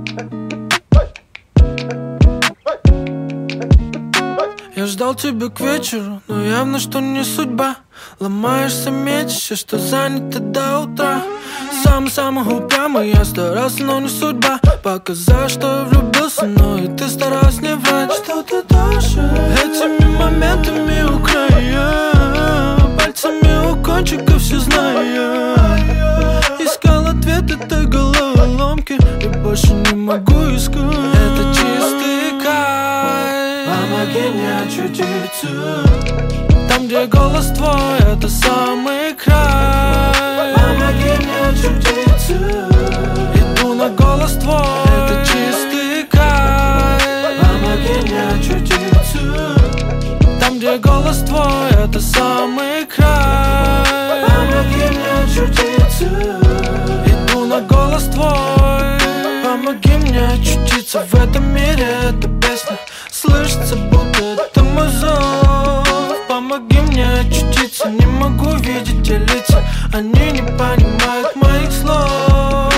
Я ждал тебя к вечеру, но явно, что не судьба. Ломаешься, мечешься, что занято до утра. Самый упрямый, я старался, но не судьба. Показать, что я влюбился, но и ты старалась не врать. Что ты дальше? Этими моментами у края, пальцами у кончиков все зная. Искал ответ этой головоломки и больше не могу искать. Это чистый кайф. Помоги мне очутиться там, где голос твой, это самый край. Помоги мне очутиться. Иду на голос твой, это чистый кайф. Помоги мне очутиться там, где голос твой, это самый край. Помоги мне очутиться. Иду на голос твой. Помоги мне очутиться в этом мире, эта песня слышится, будто это мой зов. Помоги мне очутиться, не могу видеть те лица, они не понимают моих слов.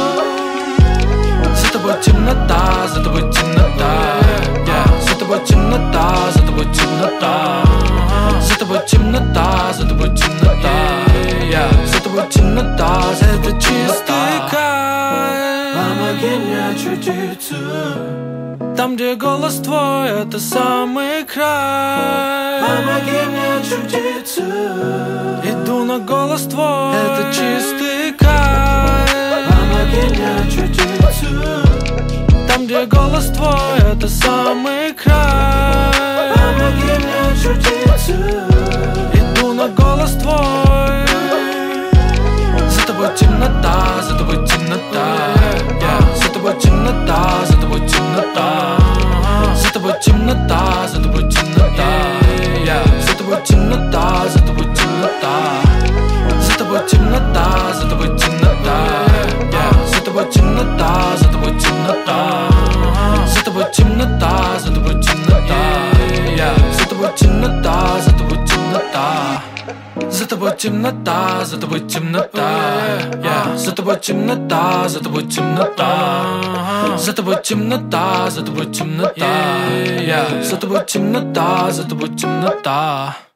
За тобой темнота, за тобой темнота, yeah. За тобой темнота, за тобой темнота. За тобой темнота, за тобой темнота, yeah. За тобой темнота, это чистый кайф. Помоги мне очутиться там, где голос твой, это самый край. Помоги мне очутиться. Иду на голос твой, это чистый кайф. Помоги мне очутиться там, где голос твой, это самый край. Помоги мне очутиться. Иду на голос твой. За тобой темнота, за тобой темнота, yeah. За тобой темнота, за тобой темнота. За тобой темнота, за тобой темнота, yeah. За тобой темнота, за тобой темнота. За тобой темнота, за тобой темнота, yeah. За тобой темнота, за тобой темнота. За тобой темнота, за тобой темнота, yeah. За тобой темнота, за тобой темнота. За тобой темнота, за тобой темнота, yeah. За тобой темнота, за тобой темнота. За тобой темнота, за тобой темнота, yeah. За тобой темнота, за тобой темнота.